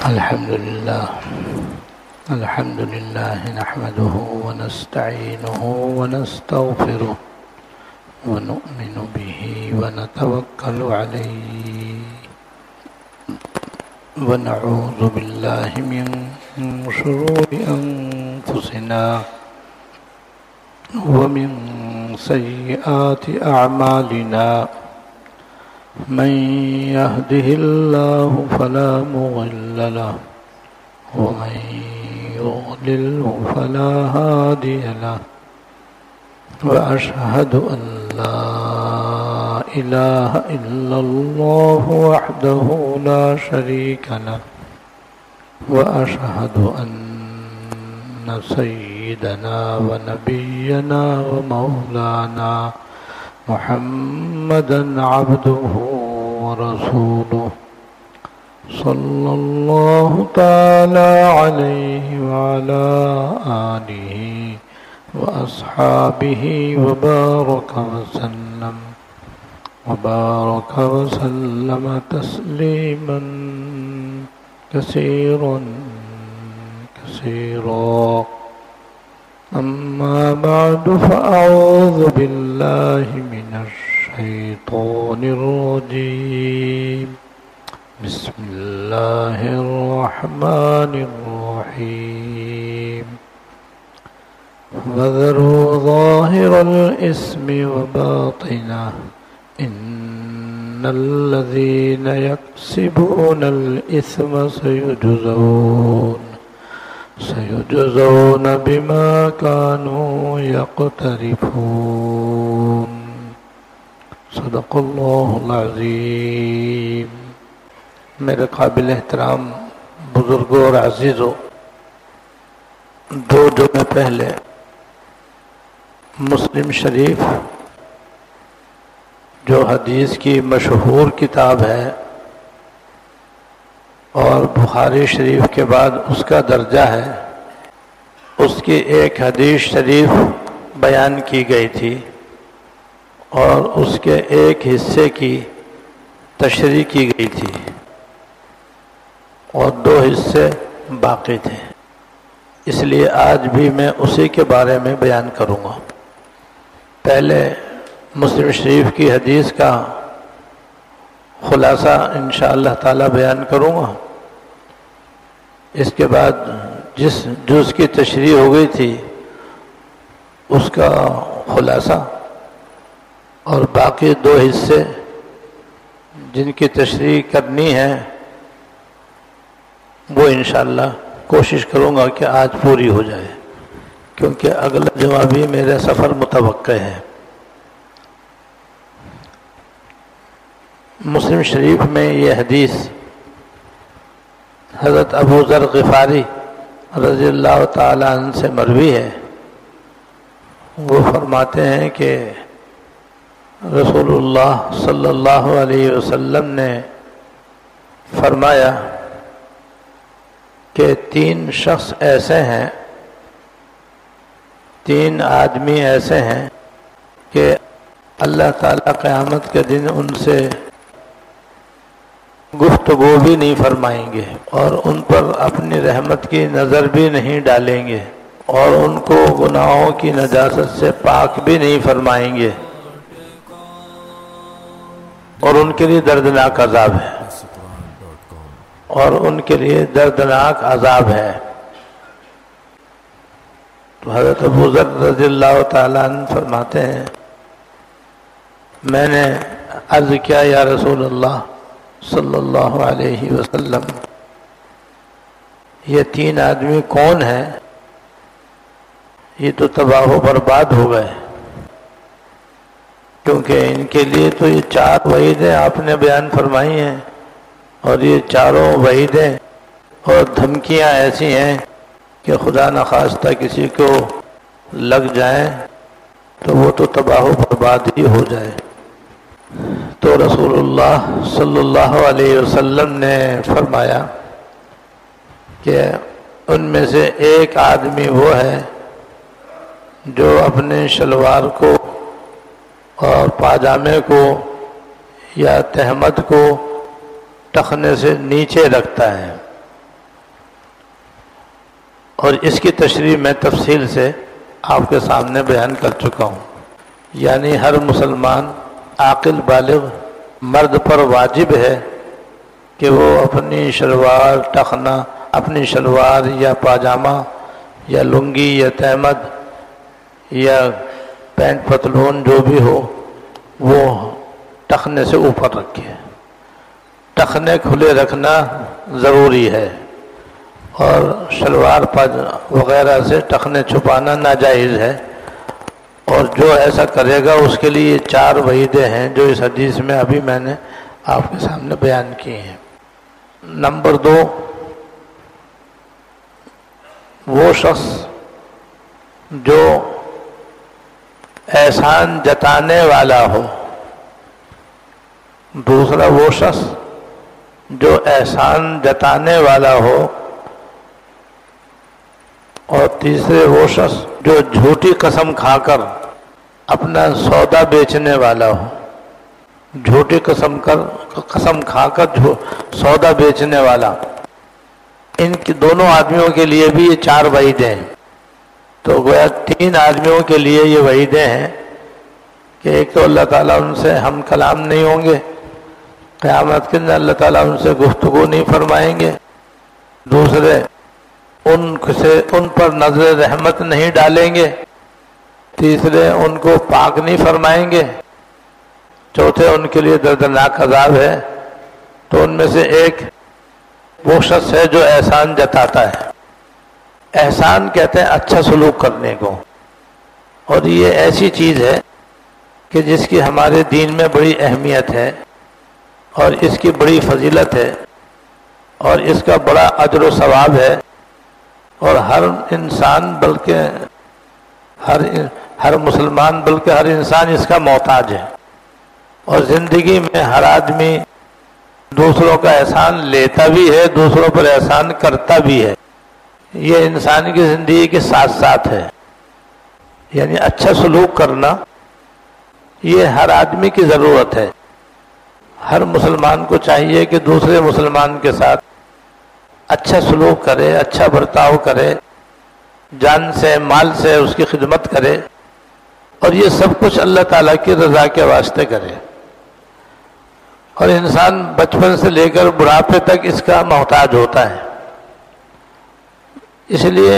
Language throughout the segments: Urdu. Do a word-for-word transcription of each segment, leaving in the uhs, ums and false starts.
الحمد لله الحمد لله نحمده ونستعينه ونستغفره ونؤمن به ونتوكل عليه ونعوذ بالله من شرور أنفسنا ومن سيئات أعمالنا من يهده الله فلا مضل له ومن يضلله فلا هادي له وأشهد أن لا إله إلا الله وحده لا شريك له وأشهد أن سيدنا ونبينا ومولانا محمدًا عبده ورسوله صلى الله تعالى عليه وعلى آله وأصحابه وبارك وسلم وبارك وسلم تسليمًا كثيرًا كثيرًا أما بعد فأعوذ بالله من الشيطان الرجيم بسم الله الرحمن الرحيم وذروا ظاهر الإثم وباطنه إن الذين يكسبون الإثم سيجزون سيجزون بما كانوا يقترفون صدق اللہ العظیم۔ میرے قابل احترام بزرگوں اور عزیزوں، دو جمعے پہلے مسلم شریف جو حدیث کی مشہور کتاب ہے اور بخاری شریف کے بعد اس کا درجہ ہے، اس کی ایک حدیث شریف بیان کی گئی تھی اور اس کے ایک حصے کی تشریح کی گئی تھی اور دو حصے باقی تھے، اس لیے آج بھی میں اسی کے بارے میں بیان کروں گا۔ پہلے مسلم شریف کی حدیث کا خلاصہ انشاءاللہ تعالی بیان کروں گا، اس کے بعد جس جز کی تشریح ہو گئی تھی اس کا خلاصہ اور باقی دو حصے جن کی تشریح کرنی ہے وہ انشاءاللہ کوشش کروں گا کہ آج پوری ہو جائے، کیونکہ اگلا جمعہ بھی میرے سفر متوقع ہے۔ مسلم شریف میں یہ حدیث حضرت ابو ذر غفاری رضی اللہ تعالی عنہ سے مروی ہے۔ وہ فرماتے ہیں کہ رسول اللہ صلی اللہ علیہ وسلم نے فرمایا کہ تین شخص ایسے ہیں، تین آدمی ایسے ہیں کہ اللہ تعالیٰ قیامت کے دن ان سے گفتگو بھی نہیں فرمائیں گے اور ان پر اپنی رحمت کی نظر بھی نہیں ڈالیں گے اور ان کو گناہوں کی نجاست سے پاک بھی نہیں فرمائیں گے اور ان کے لیے دردناک عذاب ہے اور ان کے لیے دردناک عذاب ہے۔ تو حضرت ابو ذر رضی اللہ تعالیٰ عنہ فرماتے ہیں، میں نے عرض کیا یا رسول اللہ صلی اللہ علیہ وسلم، یہ تین آدمی کون ہیں؟ یہ تو تباہ و برباد ہو گئے، کیونکہ ان کے لیے تو یہ چار وعیدیں آپ نے بیان فرمائی ہیں اور یہ چاروں وعیدیں اور دھمکیاں ایسی ہیں کہ خدا نخواستہ کسی کو لگ جائیں تو وہ تو تباہ و برباد ہی ہو جائے۔ تو رسول اللہ صلی اللہ علیہ وسلم نے فرمایا کہ ان میں سے ایک آدمی وہ ہے جو اپنے شلوار کو اور پاجامے کو یا تہمد کو ٹخنے سے نیچے رکھتا ہے اور اس کی تشریح میں تفصیل سے آپ کے سامنے بیان کر چکا ہوں۔ یعنی ہر مسلمان عاقل بالغ مرد پر واجب ہے کہ وہ اپنی شلوار ٹخنا اپنی شلوار یا پاجامہ یا لنگی یا تہمد یا پینٹ پتلون جو بھی ہو وہ ٹخنے سے اوپر رکھے۔ ٹخنے کھلے رکھنا ضروری ہے اور شلوار وغیرہ سے ٹخنے چھپانا ناجائز ہے، اور جو ایسا کرے گا اس کے لیے چار وعیدیں ہیں جو اس حدیث میں ابھی میں نے آپ کے سامنے بیان کی ہیں۔ نمبر دو، وہ شخص جو احسان جتانے والا ہو، دوسرا وہ شخص جو احسان جتانے والا ہو، اور تیسرے وہ شخص جو جھوٹی قسم کھا کر اپنا سودا بیچنے والا ہو، جھوٹی قسم کر قسم کھا کر سودا بیچنے والا، ان کی دونوں آدمیوں کے لیے بھی یہ چار وعیدیں ہیں۔ تو گویا تین آدمیوں کے لیے یہ وعیدیں ہیں کہ ایک تو اللہ تعالیٰ ان سے ہم کلام نہیں ہوں گے، قیامت کے دن اللہ تعالیٰ ان سے گفتگو نہیں فرمائیں گے، دوسرے ان سے ان پر نظر رحمت نہیں ڈالیں گے، تیسرے ان کو پاک نہیں فرمائیں گے، چوتھے ان کے لیے دردناک عذاب ہے۔ تو ان میں سے ایک وہ شخص ہے جو احسان جتاتا ہے۔ احسان کہتے ہیں اچھا سلوک کرنے کو، اور یہ ایسی چیز ہے کہ جس کی ہمارے دین میں بڑی اہمیت ہے اور اس کی بڑی فضیلت ہے اور اس کا بڑا اجر و ثواب ہے، اور ہر انسان بلکہ ہر ہر مسلمان بلکہ ہر انسان اس کا محتاج ہے، اور زندگی میں ہر آدمی دوسروں کا احسان لیتا بھی ہے، دوسروں پر احسان کرتا بھی ہے۔ یہ انسان کی زندگی کے ساتھ ساتھ ہے، یعنی اچھا سلوک کرنا یہ ہر آدمی کی ضرورت ہے۔ ہر مسلمان کو چاہیے کہ دوسرے مسلمان کے ساتھ اچھا سلوک کرے، اچھا برتاؤ کرے، جان سے مال سے اس کی خدمت کرے، اور یہ سب کچھ اللہ تعالیٰ کی رضا کے واسطے کرے۔ اور انسان بچپن سے لے کر بڑھاپے تک اس کا محتاج ہوتا ہے، اس لیے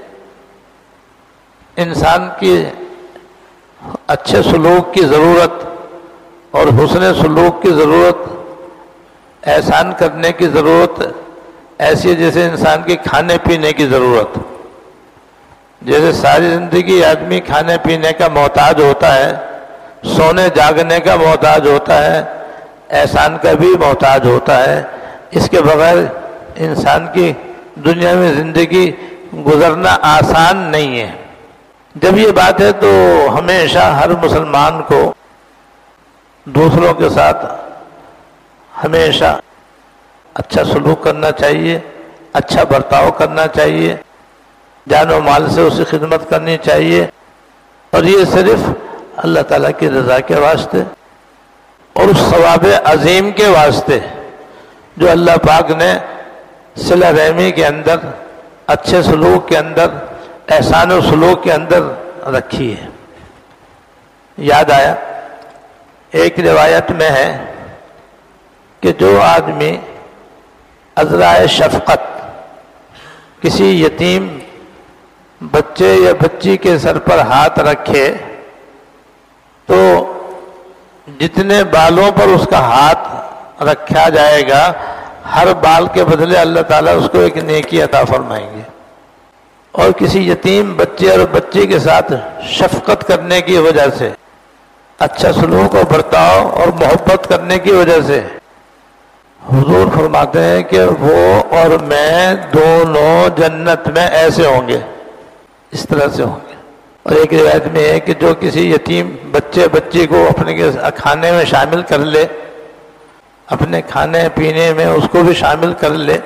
انسان کی اچھے سلوک کی ضرورت اور حسن سلوک کی ضرورت، احسان کرنے کی ضرورت ایسی ہے جیسے انسان کی کھانے پینے کی ضرورت۔ جیسے ساری زندگی آدمی کھانے پینے کا محتاج ہوتا ہے، سونے جاگنے کا محتاج ہوتا ہے، احسان کا بھی محتاج ہوتا ہے۔ اس کے بغیر انسان کی دنیا میں زندگی گزرنا آسان نہیں ہے۔ جب یہ بات ہے تو ہمیشہ ہر مسلمان کو دوسروں کے ساتھ ہمیشہ اچھا سلوک کرنا چاہیے، اچھا برتاؤ کرنا چاہیے، جان و مال سے اسے خدمت کرنی چاہیے، اور یہ صرف اللہ تعالیٰ کی رضا کے واسطے اور اس ثواب عظیم کے واسطے جو اللہ پاک نے صلہ رحمی کے اندر، اچھے سلوک کے اندر، احسان و سلوک کے اندر رکھی ہے۔ یاد آیا ایک روایت میں ہے کہ جو آدمی عذرائے شفقت کسی یتیم بچے یا بچی کے سر پر ہاتھ رکھے تو جتنے بالوں پر اس کا ہاتھ رکھا جائے گا ہر بال کے بدلے اللہ تعالیٰ اس کو ایک نیکی عطا فرمائیں گے۔ اور کسی یتیم بچے اور بچی کے ساتھ شفقت کرنے کی وجہ سے، اچھا سلوک اور برتاؤ اور محبت کرنے کی وجہ سے حضور فرماتے ہیں کہ وہ اور میں دونوں جنت میں ایسے ہوں گے، اس طرح سے ہوں گے۔ اور ایک روایت میں ہے کہ جو کسی یتیم بچے بچی کو اپنے کھانے میں شامل کر لے، اپنے کھانے پینے میں اس کو بھی شامل کر لے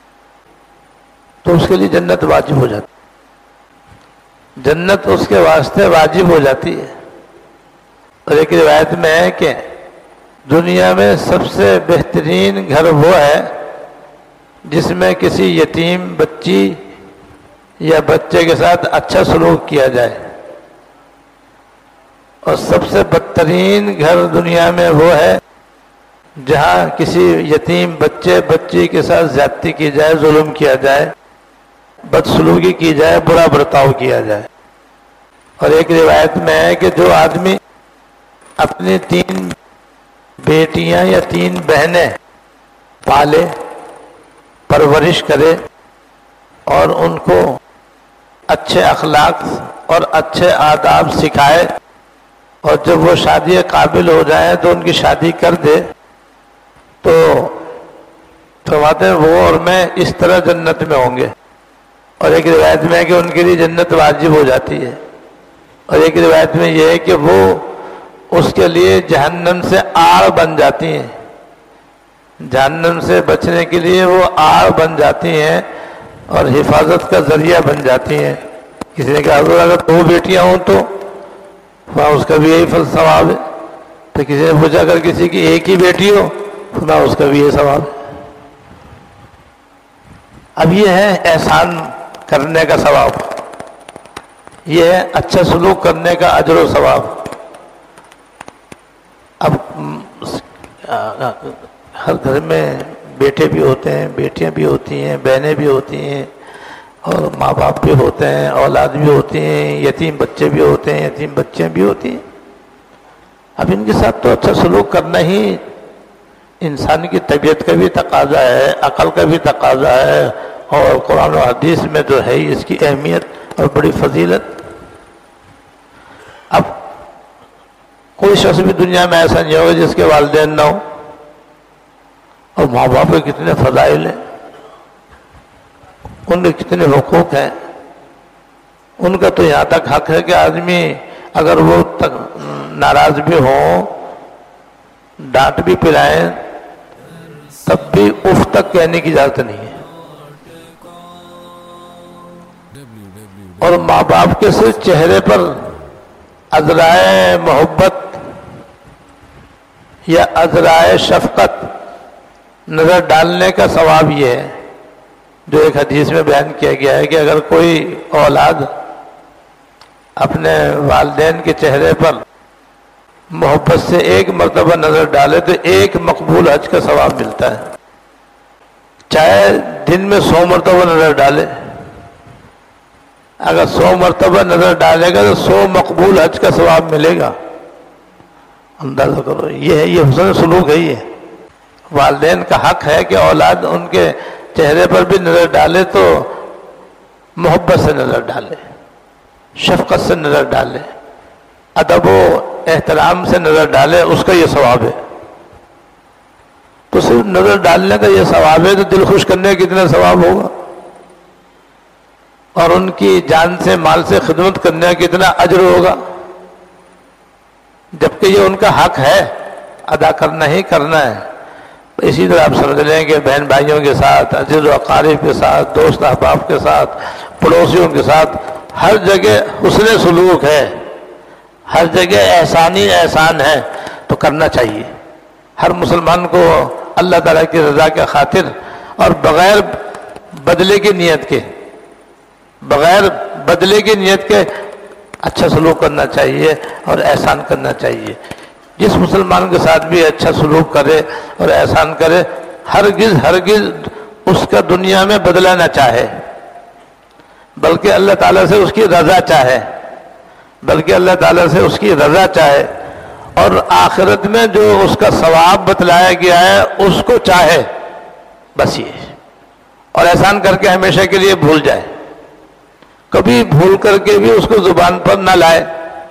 تو اس کے لیے جنت واجب ہو جاتی، جنت اس کے واسطے واجب ہو جاتی ہے۔ اور ایک روایت میں ہے کہ دنیا میں سب سے بہترین گھر وہ ہے جس میں کسی یتیم بچی یا بچے کے ساتھ اچھا سلوک کیا جائے. اور سب سے بدترین گھر دنیا میں وہ ہے جہاں کسی یتیم بچے بچی کے ساتھ زیادتی کی جائے، ظلم کیا جائے، بدسلوکی کی جائے، برا برتاؤ کیا جائے. اور ایک روایت میں ہے کہ جو آدمی اپنی تین بیٹیاں یا تین بہنیں پالے، پرورش کرے اور ان کو اچھے اخلاق اور اچھے آداب سکھائے، اور جب وہ شادی قابل ہو جائیں تو ان کی شادی کر دے، تو فرماتے ہیں وہ اور میں اس طرح جنت میں ہوں گے. اور ایک روایت میں ہے کہ ان کے لیے جنت واجب ہو جاتی ہے. اور ایک روایت میں یہ ہے کہ وہ اس کے لیے جہنم سے آڑ بن جاتی ہیں، جہنم سے بچنے کے لیے وہ آڑ بن جاتی ہیں اور حفاظت کا ذریعہ بن جاتی ہیں. کسی نے کہا حضور اگر دو بیٹیاں ہوں تو وہاں اس کا بھی یہی فضل ثواب ہے. تو کسی نے پوچھا اگر کسی کی ایک ہی بیٹی ہو تو اس کا بھی یہ ثواب ہے. اب یہ ہے احسان کرنے کا ثواب، یہ ہے اچھا سلوک کرنے کا اجر و ثواب. اب ہر گھر میں بیٹے بھی ہوتے ہیں، بیٹیاں بھی ہوتی ہیں، بہنیں بھی ہوتی ہیں، اور ماں باپ بھی ہوتے ہیں، اولاد بھی ہوتی ہیں، یتیم بچے بھی ہوتے ہیں، یتیم بچیاں بھی ہوتی ہیں. اب ان کے ساتھ تو اچھا سلوک کرنا ہی انسان کی طبیعت کا بھی تقاضا ہے، عقل کا بھی تقاضا ہے، اور قرآن و حدیث میں تو ہے ہی اس کی اہمیت اور بڑی فضیلت. اب کوئی شخص بھی دنیا میں ایسا نہیں ہوگا جس کے والدین نہ ہو، اور ماں باپ کے کتنے فضائل ہیں، ان کے کتنے حقوق ہیں. ان کا تو یہاں تک حق ہے کہ آدمی اگر وہ ناراض بھی ہوں، ڈانٹ بھی پلائیں، تب بھی اف تک کہنے کی اجازت نہیں ہے. اور ماں باپ کے صرف چہرے پر عذرائے محبت یا عذرائے شفقت نظر ڈالنے کا ثواب یہ ہے جو ایک حدیث میں بیان کیا گیا ہے کہ اگر کوئی اولاد اپنے والدین کے چہرے پر محبت سے ایک مرتبہ نظر ڈالے تو ایک مقبول حج کا ثواب ملتا ہے، چاہے دن میں سو مرتبہ نظر ڈالے. اگر سو مرتبہ نظر ڈالے گا تو سو مقبول حج کا ثواب ملے گا. اندازہ کرو، یہ ہے یہ حسن سلوک ہے. یہ والدین کا حق ہے کہ اولاد ان کے چہرے پر بھی نظر ڈالے تو محبت سے نظر ڈالے، شفقت سے نظر ڈالے، ادب و احترام سے نظر ڈالے، اس کا یہ ثواب ہے. تو صرف نظر ڈالنے کا یہ ثواب ہے تو دل خوش کرنے کا کتنا ثواب ہوگا، اور ان کی جان سے مال سے خدمت کرنے کا کتنا اجر ہوگا. جبکہ یہ ان کا حق ہے، ادا کرنا ہی کرنا ہے. تو اسی طرح آپ سمجھ لیں کہ بہن بھائیوں کے ساتھ، عزیز و اقارب کے ساتھ، دوست احباب کے ساتھ، پڑوسیوں کے ساتھ ہر جگہ حسن سلوک ہے، ہر جگہ احسانی احسان ہے، تو کرنا چاہیے. ہر مسلمان کو اللہ تعالیٰ کی رضا کے خاطر اور بغیر بدلے کی نیت کے بغیر بدلے کی نیت کے اچھا سلوک کرنا چاہیے اور احسان کرنا چاہیے. جس مسلمان کے ساتھ بھی اچھا سلوک کرے اور احسان کرے، ہرگز ہرگز اس کا دنیا میں بدلہ نہ چاہے، بلکہ اللہ تعالیٰ سے اس کی رضا چاہے بلکہ اللہ تعالیٰ سے اس کی رضا چاہے اور آخرت میں جو اس کا ثواب بتلایا گیا ہے اس کو چاہے. بس یہ، اور احسان کر کے ہمیشہ کے لیے بھول جائے، کبھی بھول کر کے بھی اس کو زبان پر نہ لائے.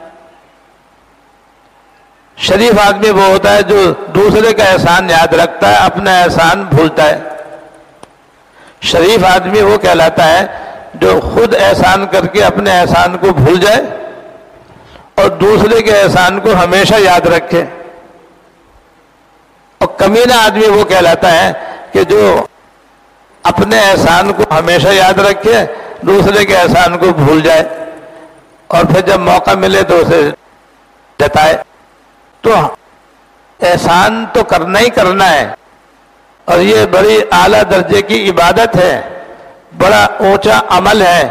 شریف آدمی وہ ہوتا ہے جو دوسرے کا احسان یاد رکھتا ہے، اپنا احسان بھولتا ہے. شریف آدمی وہ کہلاتا ہے جو خود احسان کر کے اپنے احسان کو بھول جائے اور دوسرے کے احسان کو ہمیشہ یاد رکھے. اور کمینہ آدمی وہ کہلاتا ہے کہ جو اپنے احسان کو ہمیشہ یاد رکھے، دوسرے کے احسان کو بھول جائے، اور پھر جب موقع ملے تو اسے جتائے. تو احسان تو کرنا ہی کرنا ہے، اور یہ بڑی اعلیٰ درجے کی عبادت ہے، بڑا اونچا عمل ہے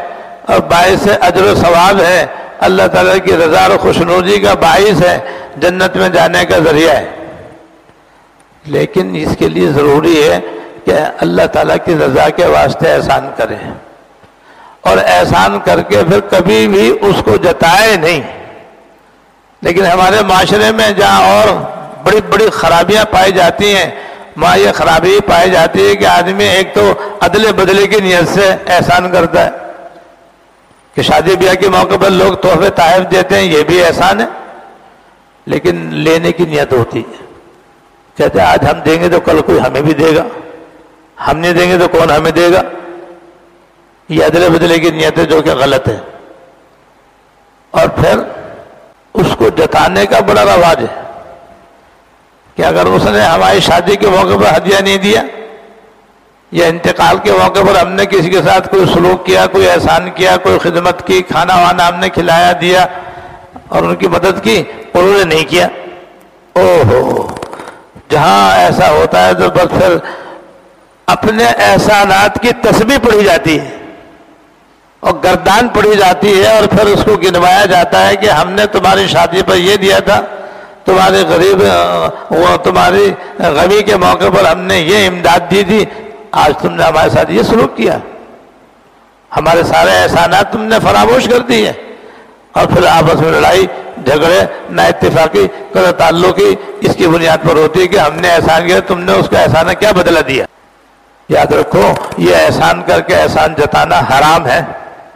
اور باعث اجر و ثواب ہے، اللہ تعالیٰ کی رضا اور خوشنودی کا باعث ہے، جنت میں جانے کا ذریعہ ہے۔ لیکن اس کے لیے ضروری ہے کہ اللہ تعالیٰ کی رضا کے واسطے احسان کرے، اور احسان کر کے پھر کبھی بھی اس کو جتائے نہیں۔ لیکن ہمارے معاشرے میں جہاں اور بڑی بڑی خرابیاں پائی جاتی ہیں، وہاں یہ خرابی پائی جاتی ہے کہ آدمی ایک تو عدل بدلے کی نیت سے احسان کرتا ہے کہ شادی بیاہ کے موقع پر لوگ تحفے تحائف دیتے ہیں، یہ بھی احسان ہے، لیکن لینے کی نیت ہوتی ہے۔ کہتے ہیں آج ہم دیں گے تو کل کوئی ہمیں بھی دے گا، ہم نہیں دیں گے تو کون ہمیں دے گا۔ یہ عدل بدلے کی نیت ہے جو کہ غلط ہے۔ اور پھر اس کو جتانے کا بڑا رواج ہے کہ اگر اس نے ہماری شادی کے موقع پر ہدیہ نہیں دیا، یا انتقال کے موقع پر ہم نے کسی کے ساتھ کوئی سلوک کیا، کوئی احسان کیا، کوئی خدمت کی، کھانا وانا ہم نے کھلایا دیا اور ان کی مدد کی، انہوں نے نہیں کیا، او ہو، جہاں ایسا ہوتا ہے تو بس پھر اپنے احسانات کی تسبیح پڑھی جاتی ہے اور گردان پڑھی جاتی ہے، اور پھر اس کو گنوایا جاتا ہے کہ ہم نے تمہاری شادی پر یہ دیا تھا، تمہارے غریب وہ تمہاری غمی کے موقع پر ہم نے یہ امداد دی تھی، آج تم نے ہمارے ساتھ یہ سلوک کیا، ہمارے سارے احسانات تم نے فراموش کر دی ہے۔ اور پھر آپس میں لڑائی جھگڑے نا اتفاقی قطع تعلقی اس کی بنیاد پر ہوتی ہے کہ ہم نے احسان کیا، تم نے اس کا احسان کیا بدلہ دیا۔ یاد رکھو یہ احسان کر کے احسان جتانا حرام ہے،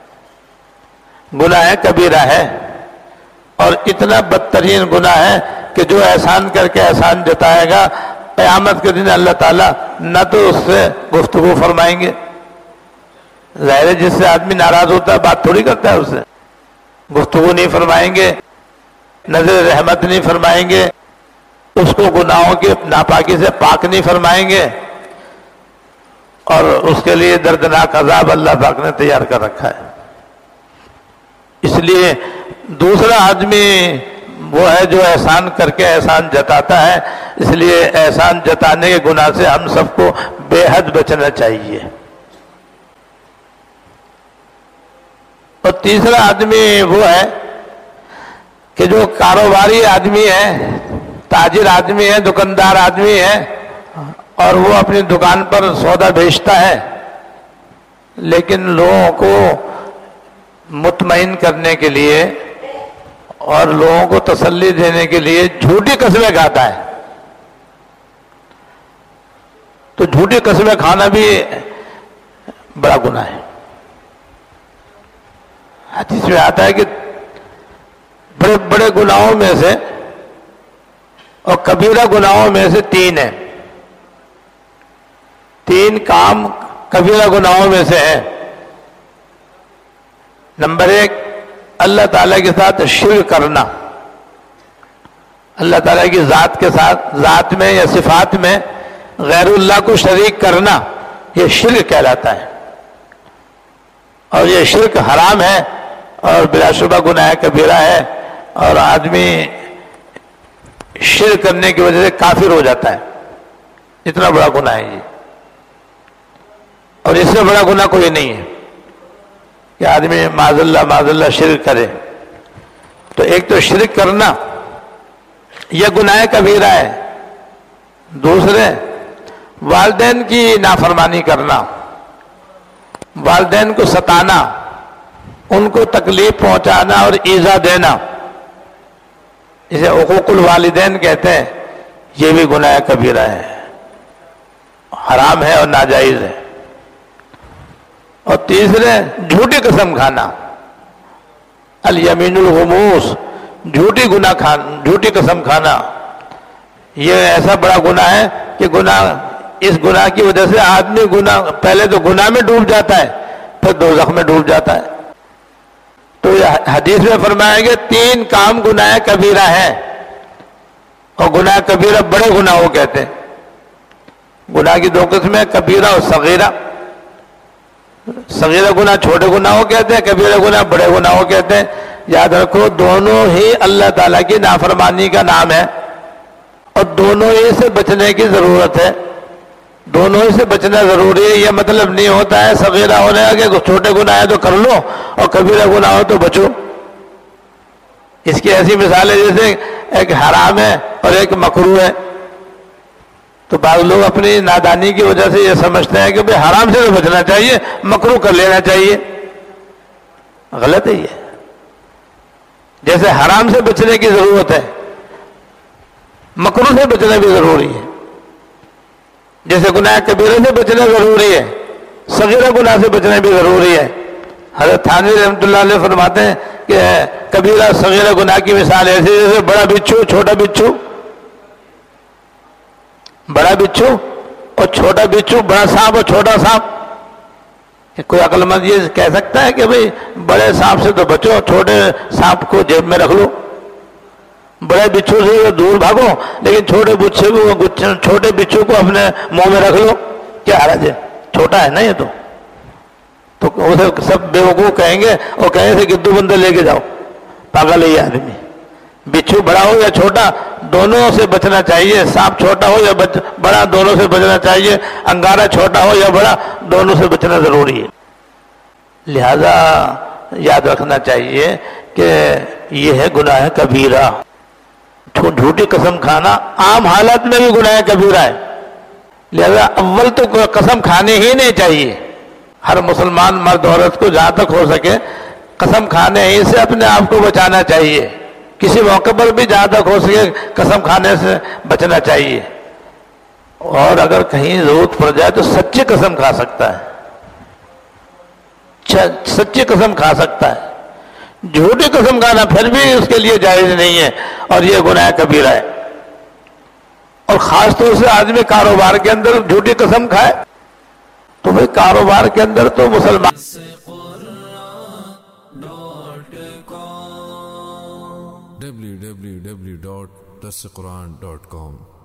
گناہ کبیرہ ہے، اور اتنا بدترین گناہ ہے کہ جو احسان کر کے احسان جتائے گا قیامت کے دن اللہ تعالیٰ نہ تو اس سے گفتگو فرمائیں گے، ظاہر ہے جس سے آدمی ناراض ہوتا ہے بات تھوڑی کرتا ہے، اس سے گفتگو نہیں فرمائیں گے، نظر رحمت نہیں فرمائیں گے، اس کو گناہوں کی ناپاکی سے پاک نہیں فرمائیں گے، اور اس کے لیے دردناک عذاب اللہ پاک نے تیار کر رکھا ہے۔ اس لیے دوسرا آدمی وہ ہے جو احسان کر کے احسان جتاتا ہے، اس لیے احسان جتانے کے گناہ سے ہم سب کو بے حد بچنا چاہیے۔ اور تیسرا آدمی وہ ہے کہ جو کاروباری آدمی ہے، تاجر آدمی ہے، دکاندار آدمی ہے، اور وہ اپنی دکان پر سودا بیچتا ہے، لیکن لوگوں کو مطمئن کرنے کے لیے اور لوگوں کو تسلی دینے کے لیے جھوٹی قسمیں کھاتا ہے۔ تو جھوٹی قسمیں کھانا بھی بڑا گناہ ہے۔ حدیث میں آتا ہے کہ بڑے بڑے گناہوں میں سے اور کبیرہ گناہوں میں سے تین ہیں، تین کام کبیرہ گناہوں میں سے ہیں۔ نمبر ایک، اللہ تعالیٰ کے ساتھ شرک کرنا، اللہ تعالیٰ کی ذات کے ساتھ، ذات میں یا صفات میں غیر اللہ کو شریک کرنا، یہ شرک کہلاتا ہے، اور یہ شرک حرام ہے اور بلا شبہ گناہ کبیرہ ہے، اور آدمی شرک کرنے کی وجہ سے کافر ہو جاتا ہے، اتنا بڑا گناہ ہے یہ، اور اس سے بڑا گناہ کوئی نہیں ہے کہ آدمی معاذ اللہ معاذ اللہ شرک کرے۔ تو ایک تو شرک کرنا یہ گناہ کبیرہ ہے، دوسرے والدین کی نافرمانی کرنا، والدین کو ستانا، ان کو تکلیف پہنچانا اور ایذا دینا، اسے حقوق الوالدین کہتے ہیں، یہ بھی گناہ کبیرہ ہے، حرام ہے اور ناجائز ہے۔ اور تیسرے جھوٹی قسم کھانا، الیمین الغموس، جھوٹی گناہ کھانا، جھوٹی قسم کھانا، یہ ایسا بڑا گناہ ہے کہ گناہ اس گناہ کی وجہ سے آدمی گناہ پہلے تو گناہ میں ڈوب جاتا ہے، پھر دوزخ میں ڈوب جاتا ہے۔ تو یہ حدیث میں فرمایا کہ تین کام گناہ کبیرہ ہیں، اور گناہ کبیرہ بڑے گناہوں کہتے ہیں۔ گناہ کی دو قسمیں، کبیرہ اور صغیرہ۔ صغیرہ گناہ چھوٹے گناہوں کہتے ہیں، کبیرہ گناہ بڑے گناہوں کہتے ہیں۔ یاد رکھو دونوں ہی اللہ تعالیٰ کی نافرمانی کا نام ہے، اور دونوں ہی سے بچنے کی ضرورت ہے۔ دونوں ہی سے بچنا ضروری ہے. یہ مطلب نہیں ہوتا ہے صغیرہ ہونے کہ چھوٹے گناہ ہے تو کر لو اور کبیرہ گناہ ہو تو بچو. اس کی ایسی مثال ہے جیسے ایک حرام ہے اور ایک مکروہ ہے. تو بعض لوگ اپنی نادانی کی وجہ سے یہ سمجھتے ہیں کہ بھئی حرام سے تو بچنا چاہیے، مکروہ کر لینا چاہیے. غلط ہے یہ. جیسے حرام سے بچنے کی ضرورت ہے، مکروہ سے بچنا بھی ضروری ہے. جیسے گناہ کبیرہ سے بچنا ضروری ہے، صغیرہ گناہ سے بچنا بھی ضروری ہے. حضرت تھانوی رحمۃ اللہ علیہ فرماتے ہیں کہ کبیرہ صغیرہ گناہ کی مثال ایسی جیسے بڑا بچھو چھوٹا بچھو، بڑا بچھو اور چھوٹا بچھو، بڑا سانپ اور چھوٹا سانپ. کوئی عقل مند یہ کہہ سکتا ہے کہ بھئی بڑے سانپ سے تو بچو، چھوٹے سانپ کو جیب میں رکھ لو، بڑے بچھو سے دور بھاگو لیکن چھوٹے بچھو کو چھوٹے بچھو کو اپنے منہ میں رکھ لو، کیا حرج ہے؟ چھوٹا ہے نا یہ تو. تو اسے سب بے وقوف کہیں گے اور کہیں سے گدو بندر لے کے جاؤ، پاگل ہے یہ آدمی. بچھو بڑا ہو یا چھوٹا دونوں سے بچنا چاہیے. سانپ چھوٹا ہو یا بڑا دونوں سے بچنا چاہیے. انگارہ چھوٹا ہو یا بڑا دونوں سے بچنا ضروری ہے. لہذا یاد رکھنا چاہیے کہ یہ ہے گناہ کبیرہ. جھوٹی قسم کھانا عام حالت میں بھی گناہ کبیرہ ہے. لہذا اول تو قسم کھانے ہی نہیں چاہیے. ہر مسلمان مرد عورت کو جہاں تک ہو سکے قسم کھانے ہی سے اپنے آپ کو بچانا چاہیے. کسی موقع پر بھی جہاں تک ہو سکے قسم کھانے سے بچنا چاہیے. اور اگر کہیں ضرورت پڑ جائے تو سچی قسم کھا سکتا ہے، سچی قسم کھا سکتا ہے. جھوٹی قسم کھانا پھر بھی اس کے لیے جائز نہیں ہے اور یہ گناہ کبیرہ ہے. اور خاص طور سے آدمی کاروبار کے اندر جھوٹی قسم کھائے تو بھئی کاروبار کے اندر تو مسلمان ڈبلیو ڈبلیو ڈبلیو ڈاٹ دس قرآن ڈاٹ کام